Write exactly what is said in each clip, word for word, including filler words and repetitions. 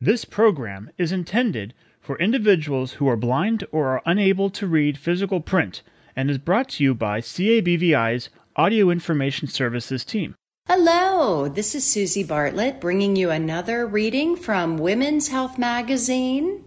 This program is intended for individuals who are blind or are unable to read physical print and is brought to you by C A B V I's Audio Information Services team. Hello, this is Susie Bartlett bringing you another reading from Women's Health Magazine.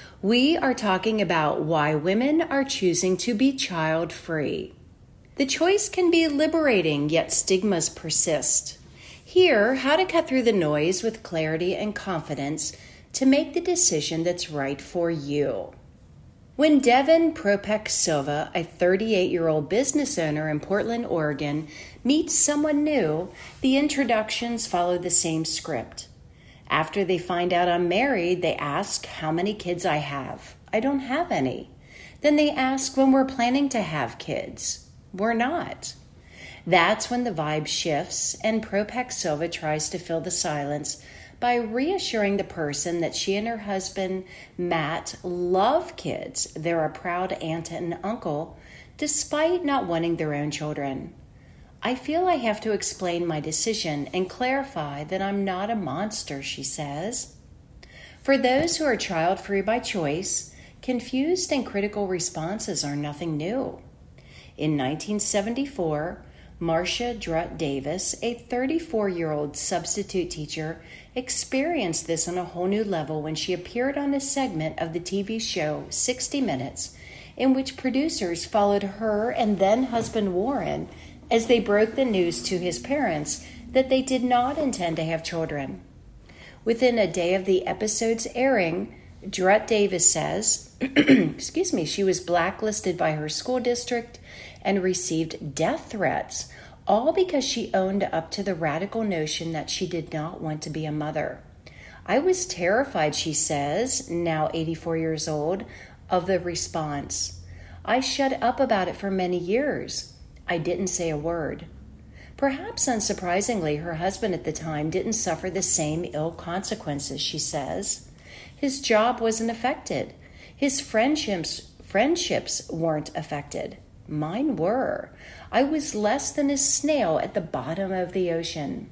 We are talking about why women are choosing to be child-free. The choice can be liberating, yet stigmas persist. Hear how to cut through the noise with clarity and confidence to make the decision that's right for you. When Devin Propek Silva, a thirty-eight-year-old business owner in Portland, Oregon, meets someone new, the introductions follow the same script. After they find out I'm married, they ask how many kids I have. I don't have any. Then they ask when we're planning to have kids. We're not. That's when the vibe shifts and Propek Silva tries to fill the silence by reassuring the person that she and her husband, Matt, love kids. They're a proud aunt and uncle, despite not wanting their own children. I feel I have to explain my decision and clarify that I'm not a monster, she says. For those who are child-free by choice, confused and critical responses are nothing new. In nineteen seventy-four, Marcia Drutt Davis, a thirty-four-year-old substitute teacher, experienced this on a whole new level when she appeared on a segment of the T V show sixty minutes, in which producers followed her and then-husband Warren as they broke the news to his parents that they did not intend to have children. Within a day of the episode's airing, Drutt Davis says, excuse me, she was blacklisted by her school district and received death threats, all because she owned up to the radical notion that she did not want to be a mother. I was terrified, she says, now eighty-four years old, of the response. I shut up about it for many years. I didn't say a word. Perhaps unsurprisingly, her husband at the time didn't suffer the same ill consequences, she says. His job wasn't affected. His friendships, friendships weren't affected. Mine were. I was less than a snail at the bottom of the ocean.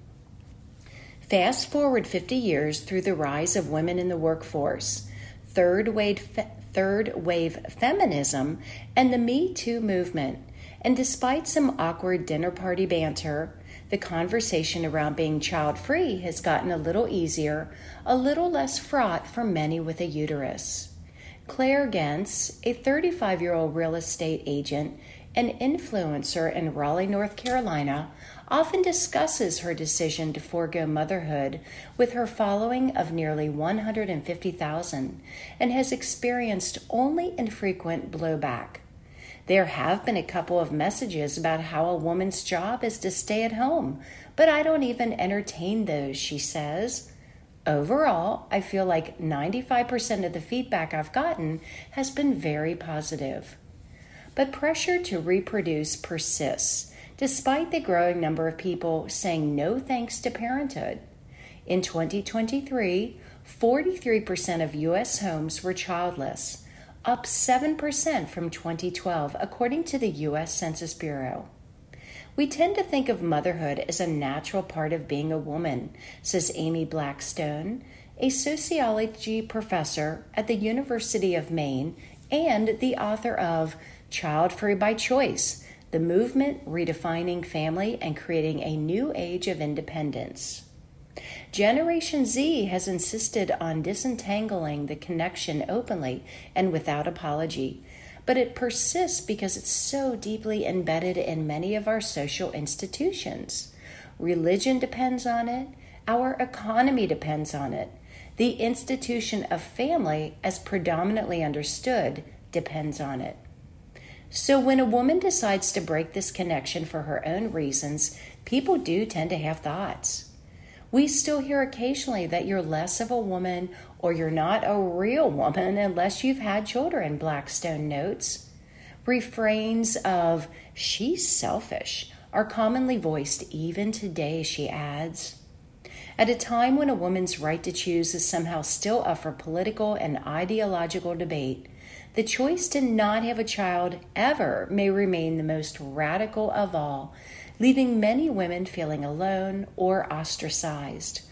Fast forward fifty years through the rise of women in the workforce, third wave, fe- third wave feminism, and the Me Too movement. And despite some awkward dinner party banter, the conversation around being child-free has gotten a little easier, a little less fraught for many with a uterus. Claire Gentz, a thirty-five-year-old real estate agent and influencer in Raleigh, North Carolina, often discusses her decision to forego motherhood with her following of nearly one hundred fifty thousand and has experienced only infrequent blowback. There have been a couple of messages about how a woman's job is to stay at home, but I don't even entertain those, she says. Overall, I feel like ninety-five percent of the feedback I've gotten has been very positive. But pressure to reproduce persists, despite the growing number of people saying no thanks to parenthood. In twenty twenty-three, forty-three percent of U S homes were childless, up seven percent from twenty twelve, according to the U S Census Bureau. We tend to think of motherhood as a natural part of being a woman, says Amy Blackstone, a sociology professor at the University of Maine and the author of Child Free by Choice, the movement redefining family and creating a new age of independence. Generation Z has insisted on disentangling the connection openly and without apology, but it persists because it's so deeply embedded in many of our social institutions. Religion depends on it. Our economy depends on it. The institution of family, as predominantly understood, depends on it. So when a woman decides to break this connection for her own reasons, people do tend to have thoughts. We still hear occasionally that you're less of a woman or you're not a real woman unless you've had children, Blackstone notes. Refrains of, she's selfish, are commonly voiced even today, she adds. At a time when a woman's right to choose is somehow still up for political and ideological debate, the choice to not have a child ever may remain the most radical of all, leaving many women feeling alone or ostracized.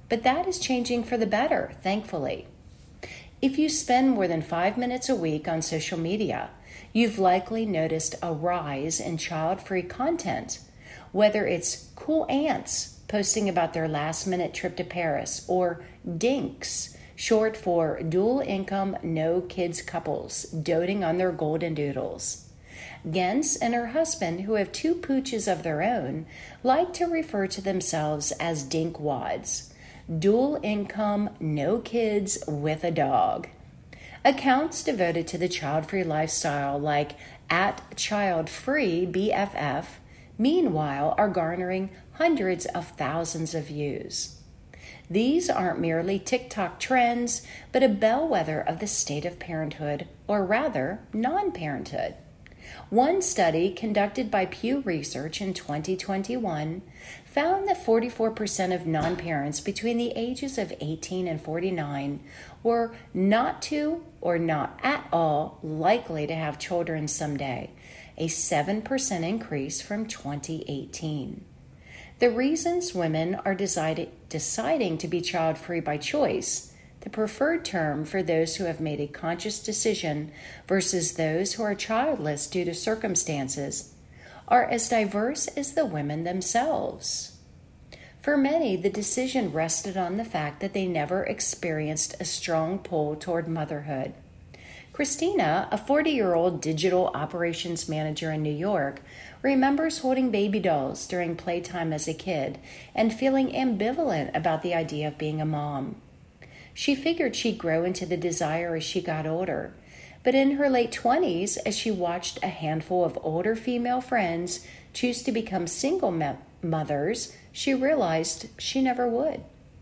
But that is changing for the better, thankfully. If you spend more than five minutes a week on social media, you've likely noticed a rise in child-free content, whether it's cool aunts posting about their last-minute trip to Paris, or dinks, short for dual income, no kids couples, doting on their golden doodles. Gens and her husband, who have two pooches of their own, like to refer to themselves as dinkwads, dual income, no kids with a dog. Accounts devoted to the child-free lifestyle, like at Child-Free B F F, meanwhile are garnering hundreds of thousands of views. These aren't merely TikTok trends, but a bellwether of the state of parenthood, or rather, non-parenthood. One study conducted by Pew Research in twenty twenty-one found that forty-four percent of non-parents between the ages of eighteen and forty-nine were not to or not at all likely to have children someday, a seven percent increase from twenty eighteen. The reasons women are decided, deciding to be child-free by choice, the preferred term for those who have made a conscious decision versus those who are childless due to circumstances, are as diverse as the women themselves. For many, the decision rested on the fact that they never experienced a strong pull toward motherhood. Christina, a forty-year-old digital operations manager in New York, remembers holding baby dolls during playtime as a kid and feeling ambivalent about the idea of being a mom. She figured she'd grow into the desire as she got older, but in her late twenties, as she watched a handful of older female friends choose to become single me- mothers, she realized she never would.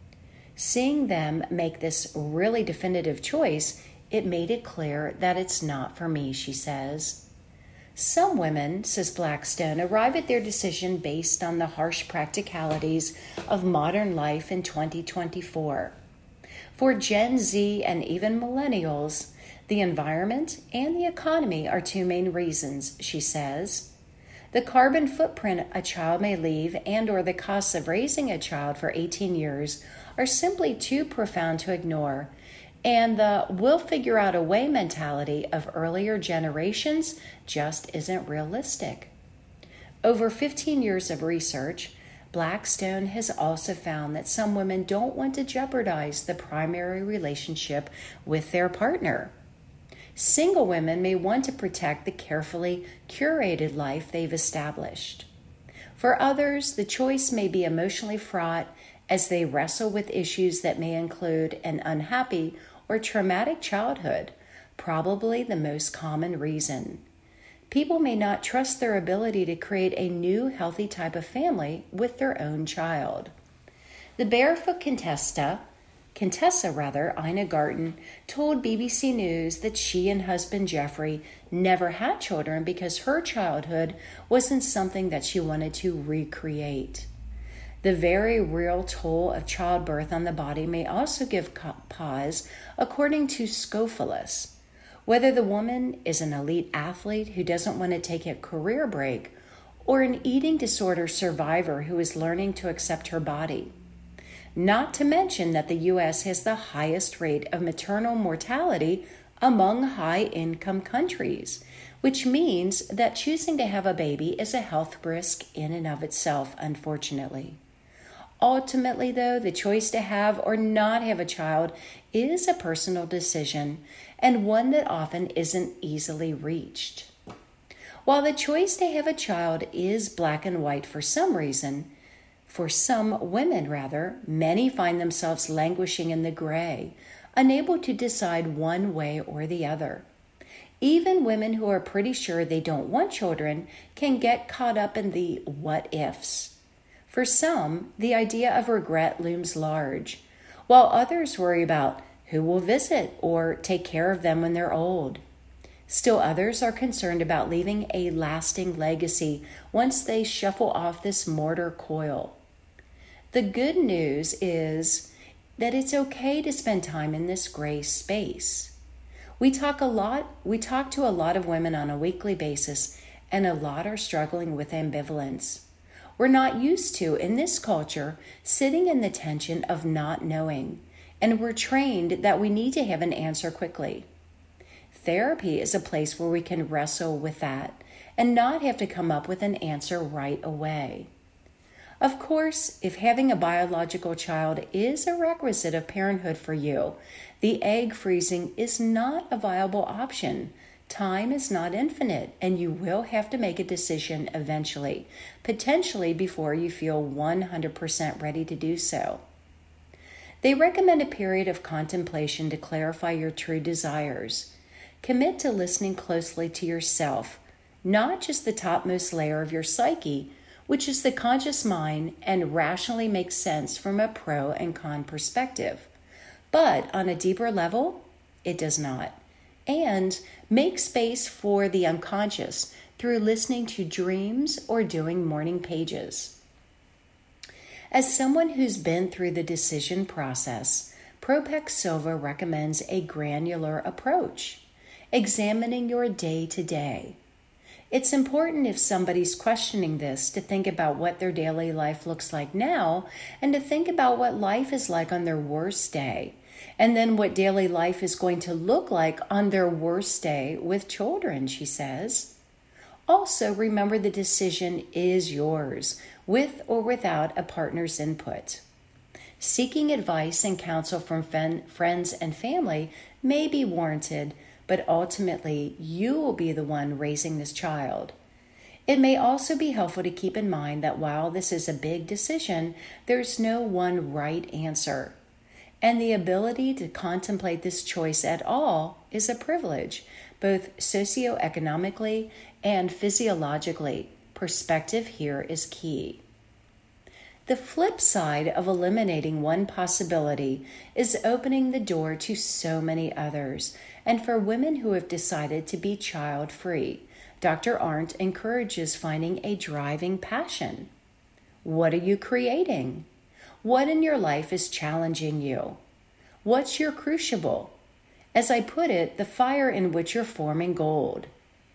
Seeing them make this really definitive choice, it made it clear that it's not for me, she says. Some women, says Blackstone, arrive at their decision based on the harsh practicalities of modern life in twenty twenty-four. For Gen Z and even millennials, the environment and the economy are two main reasons, she says. The carbon footprint a child may leave and or the costs of raising a child for eighteen years are simply too profound to ignore, and the we'll figure out a way mentality of earlier generations just isn't realistic. Over fifteen years of research, Blackstone has also found that some women don't want to jeopardize the primary relationship with their partner. Single women may want to protect the carefully curated life they've established. For others, the choice may be emotionally fraught as they wrestle with issues that may include an unhappy or traumatic childhood, probably the most common reason. People may not trust their ability to create a new, healthy type of family with their own child. The barefoot Contessa, Contessa rather, Ina Garten, told B B C News that she and husband Jeffrey never had children because her childhood wasn't something that she wanted to recreate. The very real toll of childbirth on the body may also give pause, according to Scophilus. Whether the woman is an elite athlete who doesn't want to take a career break, or an eating disorder survivor who is learning to accept her body. Not to mention that the U S has the highest rate of maternal mortality among high-income countries, which means that choosing to have a baby is a health risk in and of itself, unfortunately. Ultimately, though, the choice to have or not have a child is a personal decision and one that often isn't easily reached. While the choice to have a child is black and white for some reason, for some women rather, many find themselves languishing in the gray, unable to decide one way or the other. Even women who are pretty sure they don't want children can get caught up in the what-ifs. For some, the idea of regret looms large, while others worry about who will visit or take care of them when they're old. Still others are concerned about leaving a lasting legacy once they shuffle off this mortar coil. The good news is that it's okay to spend time in this gray space. We talk a lot, we talk to a lot of women on a weekly basis, and a lot are struggling with ambivalence. We're not used to, in this culture, sitting in the tension of not knowing, and we're trained that we need to have an answer quickly. Therapy is a place where we can wrestle with that and not have to come up with an answer right away. Of course, if having a biological child is a requisite of parenthood for you, the egg freezing is not a viable option. Time is not infinite, and you will have to make a decision eventually, potentially before you feel one hundred percent ready to do so. They recommend a period of contemplation to clarify your true desires. Commit to listening closely to yourself, not just the topmost layer of your psyche, which is the conscious mind and rationally makes sense from a pro and con perspective. But on a deeper level, it does not. And make space for the unconscious through listening to dreams or doing morning pages. As someone who's been through the decision process, Propeck Silva recommends a granular approach, examining your day-to-day. It's important if somebody's questioning this to think about what their daily life looks like now and to think about what life is like on their worst day, and then what daily life is going to look like on their worst day with children, she says. Also, remember the decision is yours, with or without a partner's input. Seeking advice and counsel from fen- friends and family may be warranted, but ultimately you will be the one raising this child. It may also be helpful to keep in mind that while this is a big decision, there's no one right answer. And the ability to contemplate this choice at all is a privilege, both socioeconomically and physiologically. Perspective here is key. The flip side of eliminating one possibility is opening the door to so many others. And for women who have decided to be child-free, Doctor Arndt encourages finding a driving passion. What are you creating? What in your life is challenging you? What's your crucible? As I put it, the fire in which you're forming gold.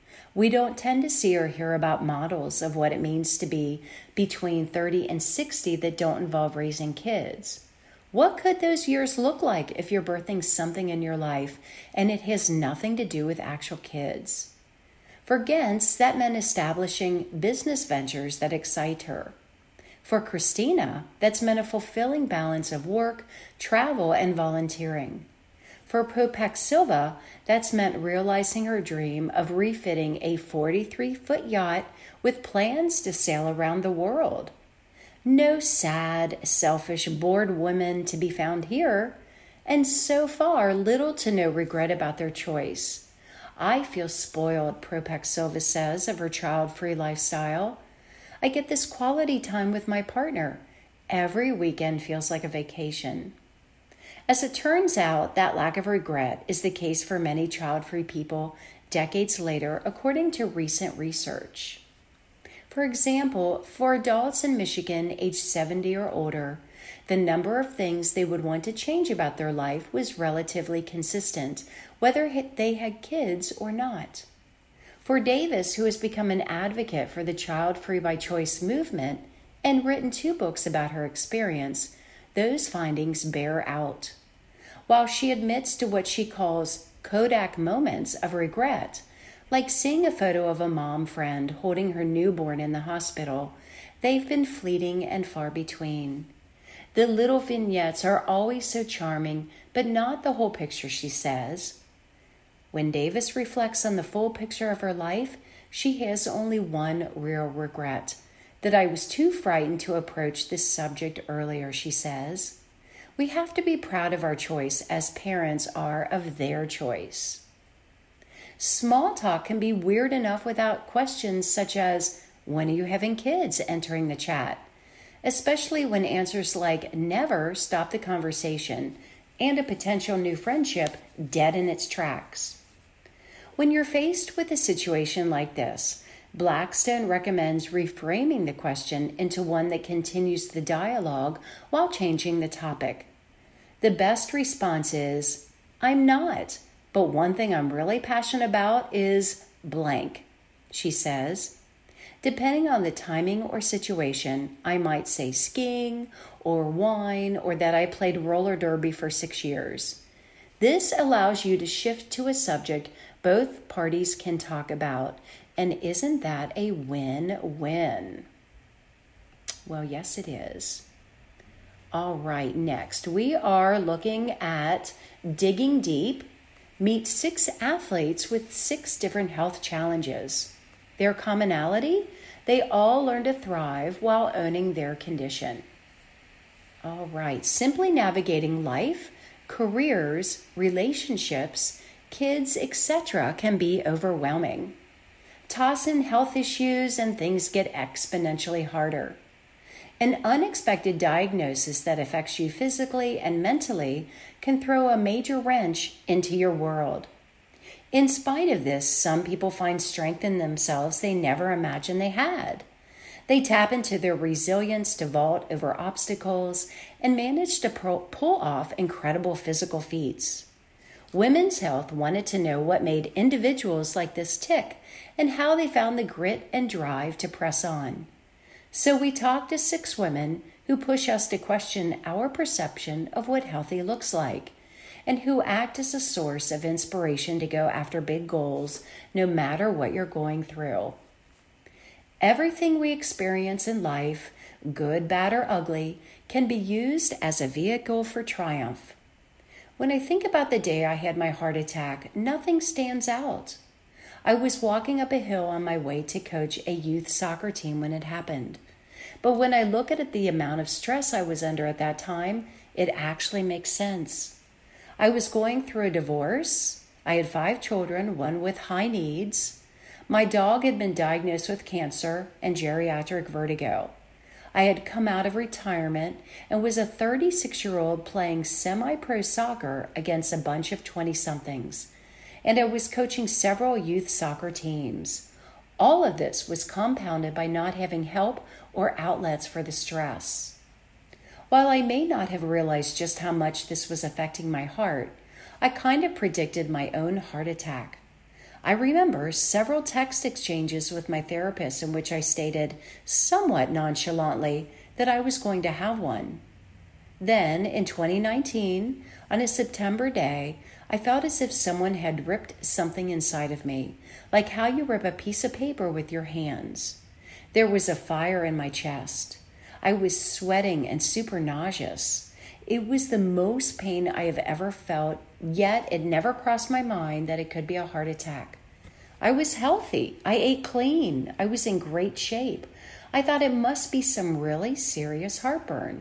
We don't tend to see or hear about models of what it means to be between thirty and sixty that don't involve raising kids. What could those years look like if you're birthing something in your life and it has nothing to do with actual kids? For Gentz, that meant establishing business ventures that excite her. For Christina, that's meant a fulfilling balance of work, travel, and volunteering. For Propeck Silva, that's meant realizing her dream of refitting a forty-three foot yacht with plans to sail around the world. No sad, selfish, bored women to be found here, and so far little to no regret about their choice. I feel spoiled, Propeck Silva says of her child-free lifestyle. I get this quality time with my partner. Every weekend feels like a vacation. As it turns out, that lack of regret is the case for many child-free people decades later, according to recent research. For example, for adults in Michigan aged seventy or older, the number of things they would want to change about their life was relatively consistent, whether they had kids or not. For Davis, who has become an advocate for the Child Free by Choice movement and written two books about her experience, those findings bear out. While she admits to what she calls Kodak moments of regret, like seeing a photo of a mom friend holding her newborn in the hospital, they've been fleeting and far between. The little vignettes are always so charming, but not the whole picture, she says. When Davis reflects on the full picture of her life, she has only one real regret, that I was too frightened to approach this subject earlier, she says. We have to be proud of our choice as parents are of their choice. Small talk can be weird enough without questions such as, when are you having kids, entering the chat, especially when answers like never stop the conversation and a potential new friendship dead in its tracks. When you're faced with a situation like this, Blackstone recommends reframing the question into one that continues the dialogue while changing the topic. The best response is, I'm not, but one thing I'm really passionate about is blank, she says. Depending on the timing or situation, I might say skiing or wine or that I played roller derby for six years. This allows you to shift to a subject both parties can talk about. And isn't that a win-win? Well, yes, it is. All right, next we are looking at Digging Deep. Meet six athletes with six different health challenges. Their commonality? They all learn to thrive while owning their condition. All right, simply navigating life, careers, relationships, kids, et cetera can be overwhelming. Toss in health issues and things get exponentially harder. An unexpected diagnosis that affects you physically and mentally can throw a major wrench into your world. In spite of this, some people find strength in themselves they never imagined they had. They tap into their resilience to vault over obstacles and manage to pull off incredible physical feats. Women's Health wanted to know what made individuals like this tick and how they found the grit and drive to press on. So we talked to six women who push us to question our perception of what healthy looks like and who act as a source of inspiration to go after big goals no matter what you're going through. Everything we experience in life, good, bad, or ugly, can be used as a vehicle for triumph. When I think about the day I had my heart attack, nothing stands out. I was walking up a hill on my way to coach a youth soccer team when it happened. But when I look at the amount of stress I was under at that time, it actually makes sense. I was going through a divorce. I had five children, one with high needs. My dog had been diagnosed with cancer and geriatric vertigo. I had come out of retirement and was a thirty-six-year-old playing semi-pro soccer against a bunch of twenty-somethings. And I was coaching several youth soccer teams. All of this was compounded by not having help or outlets for the stress. While I may not have realized just how much this was affecting my heart, I kind of predicted my own heart attack. I remember several text exchanges with my therapist in which I stated, somewhat nonchalantly, that I was going to have one. Then, in twenty nineteen, on a September day, I felt as if someone had ripped something inside of me, like how you rip a piece of paper with your hands. There was a fire in my chest. I was sweating and super nauseous. It was the most pain I have ever felt, yet it never crossed my mind that it could be a heart attack. I was healthy. I ate clean. I was in great shape. I thought it must be some really serious heartburn.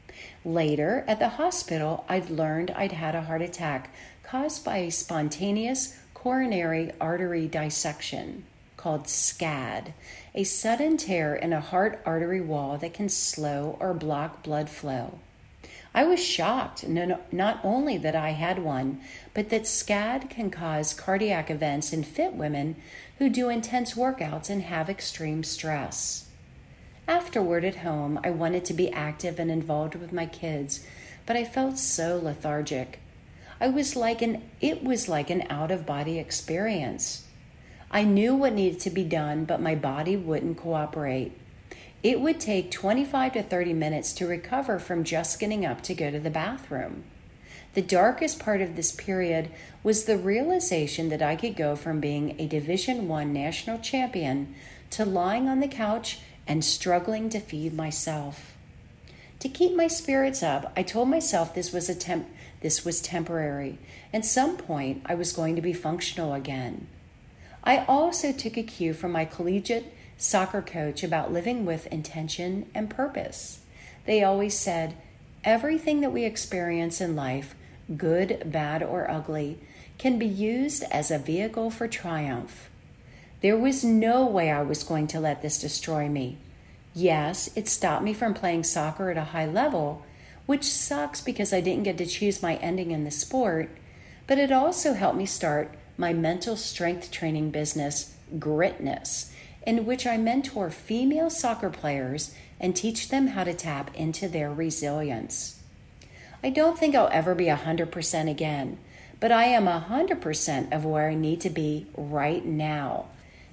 Later, at the hospital, I'd learned I'd had a heart attack caused by a spontaneous coronary artery dissection, called SCAD, a sudden tear in a heart artery wall that can slow or block blood flow. I was shocked not only that I had one, but that SCAD can cause cardiac events in fit women who do intense workouts and have extreme stress. Afterward at home, I wanted to be active and involved with my kids, but I felt so lethargic. I was like an, it was like an out-of-body experience. I knew what needed to be done, but my body wouldn't cooperate. It would take twenty-five to thirty minutes to recover from just getting up to go to the bathroom. The darkest part of this period was the realization that I could go from being a Division One national champion to lying on the couch and struggling to feed myself. To keep my spirits up, I told myself this was a temp- this was temporary. At some point, I was going to be functional again. I also took a cue from my collegiate soccer coach about living with intention and purpose. They always said, everything that we experience in life, good, bad, or ugly, can be used as a vehicle for triumph. There was no way I was going to let this destroy me. Yes, it stopped me from playing soccer at a high level, which sucks because I didn't get to choose my ending in the sport, but it also helped me start my mental strength training business, Gritness, in which I mentor female soccer players and teach them how to tap into their resilience. I don't think I'll ever be one hundred percent again, but I am one hundred percent of where I need to be right now.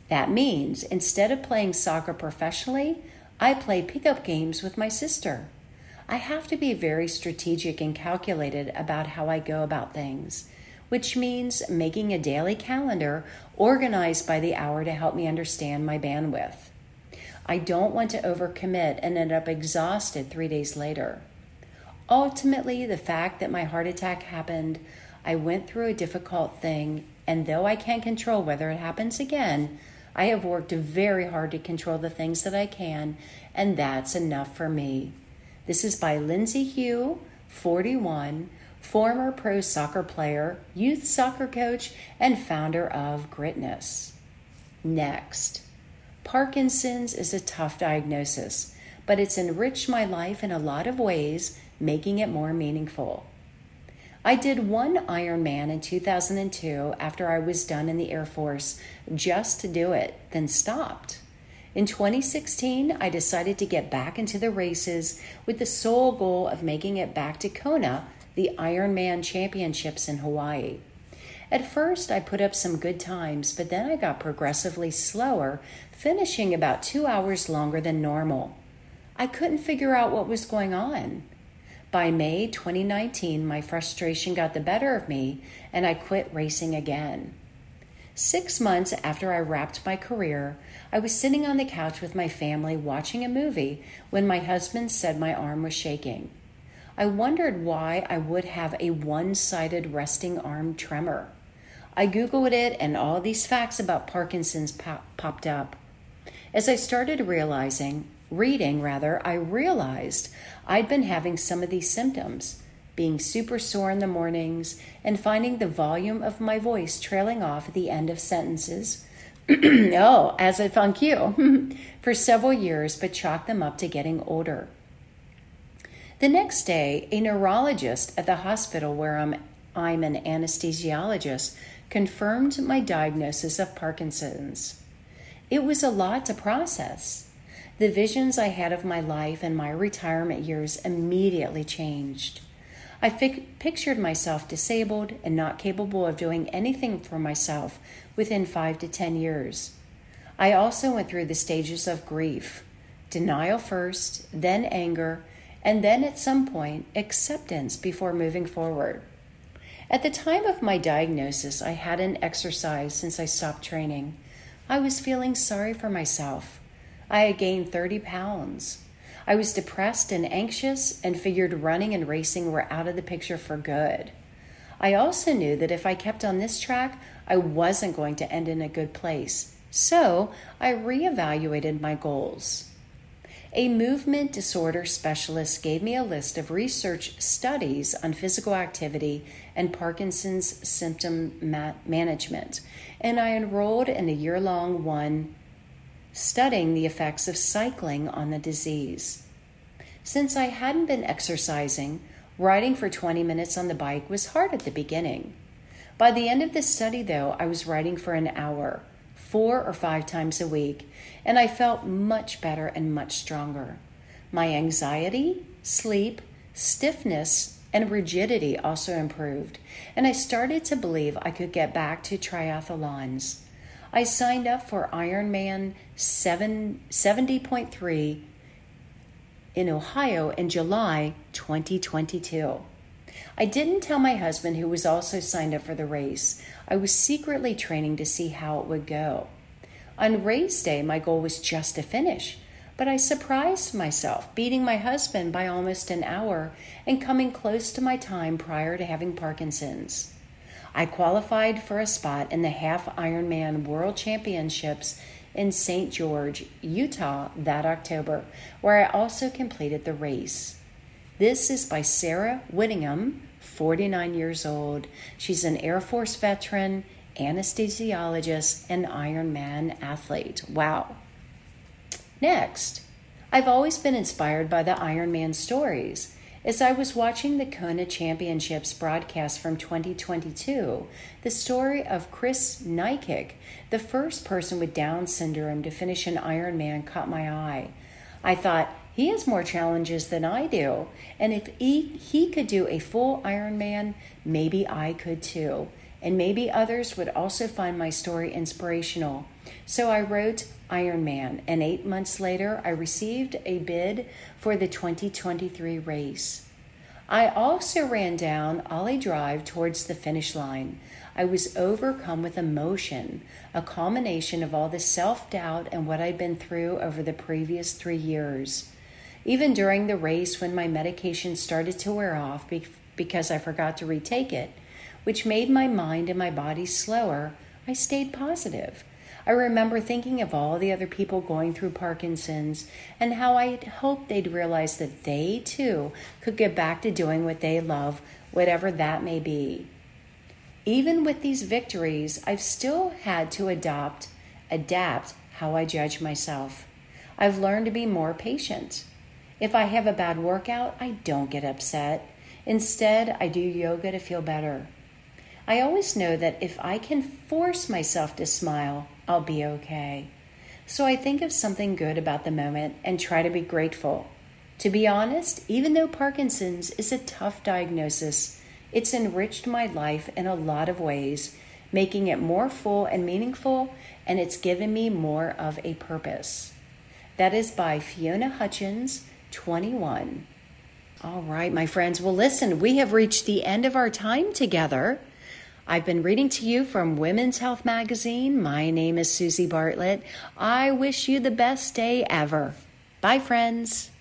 That means instead of playing soccer professionally, I play pickup games with my sister. I have to be very strategic and calculated about how I go about things, which means making a daily calendar organized by the hour to help me understand my bandwidth. I don't want to overcommit and end up exhausted three days later. Ultimately, the fact that my heart attack happened, I went through a difficult thing, and though I can't control whether it happens again, I have worked very hard to control the things that I can, and that's enough for me. This is by Lindsay Hugh, forty-one, former pro soccer player, youth soccer coach, and founder of Gritness. Next, Parkinson's is a tough diagnosis, but it's enriched my life in a lot of ways, making it more meaningful. I did one Ironman in two thousand two after I was done in the Air Force just to do it, then stopped. In twenty sixteen, I decided to get back into the races with the sole goal of making it back to Kona, the Ironman Championships in Hawaii. At first, I put up some good times, but then I got progressively slower, finishing about two hours longer than normal. I couldn't figure out what was going on. By May twenty nineteen, my frustration got the better of me, and I quit racing again. Six months after I wrapped my career, I was sitting on the couch with my family watching a movie when my husband said my arm was shaking. I wondered why I would have a one-sided resting arm tremor. I Googled it, and all these facts about Parkinson's pop- popped up. As I started realizing, reading rather, I realized I'd been having some of these symptoms, being super sore in the mornings and finding the volume of my voice trailing off at the end of sentences. oh, as if on cue, for several years, but chalked them up to getting older. The next day, a neurologist at the hospital where I'm, I'm an anesthesiologist confirmed my diagnosis of Parkinson's. It was a lot to process. The visions I had of my life and my retirement years immediately changed. I fi- pictured myself disabled and not capable of doing anything for myself within five to ten years. I also went through the stages of grief, denial first, then anger, and then at some point, acceptance before moving forward. At the time of my diagnosis, I hadn't exercised since I stopped training. I was feeling sorry for myself. I had gained thirty pounds. I was depressed and anxious and figured running and racing were out of the picture for good. I also knew that if I kept on this track, I wasn't going to end in a good place. So I reevaluated my goals. A movement disorder specialist gave me a list of research studies on physical activity and Parkinson's symptom ma- management, and I enrolled in a year-long one studying the effects of cycling on the disease. Since I hadn't been exercising, riding for twenty minutes on the bike was hard at the beginning. By the end of the study, though, I was riding for an hour, four or five times a week, and I felt much better and much stronger. My anxiety, sleep, stiffness, and rigidity also improved, and I started to believe I could get back to triathlons. I signed up for Ironman seventy point three in Ohio in July twenty twenty-two. I didn't tell my husband, who was also signed up for the race. I was secretly training to see how it would go. On race day, my goal was just to finish, but I surprised myself, beating my husband by almost an hour and coming close to my time prior to having Parkinson's. I qualified for a spot in the Half Ironman World Championships in Saint George, Utah that October, where I also completed the race. This is by Sarah Whittingham, forty-nine years old. She's an Air Force veteran, anesthesiologist, and Ironman athlete. Wow. Next, I've always been inspired by the Ironman stories. As I was watching the Kona Championships broadcast from twenty twenty-two, the story of Chris Nykic, the first person with Down syndrome to finish an Ironman, caught my eye. I thought, he has more challenges than I do, and if he, he could do a full Ironman, maybe I could too. and maybe others would also find my story inspirational. So I wrote Ironman, and eight months later, I received a bid for the twenty twenty-three race. I also ran down Ollie Drive towards the finish line. I was overcome with emotion, a culmination of all the self-doubt and what I'd been through over the previous three years. Even during the race, when my medication started to wear off be- because I forgot to retake it, which made my mind and my body slower, I stayed positive. I remember thinking of all the other people going through Parkinson's and how I hoped they'd realize that they, too, could get back to doing what they love, whatever that may be. Even with these victories, I've still had to adopt, adapt how I judge myself. I've learned to be more patient. If I have a bad workout, I don't get upset. Instead, I do yoga to feel better. I always know that if I can force myself to smile, I'll be okay. So I think of something good about the moment and try to be grateful. To be honest, even though Parkinson's is a tough diagnosis, it's enriched my life in a lot of ways, making it more full and meaningful, and it's given me more of a purpose. That is by Fiona Hutchins, twenty-one. All right, my friends. Well, listen, we have reached the end of our time together. I've been reading to you from Women's Health Magazine. My name is Susie Bartlett. I wish you the best day ever. Bye, friends.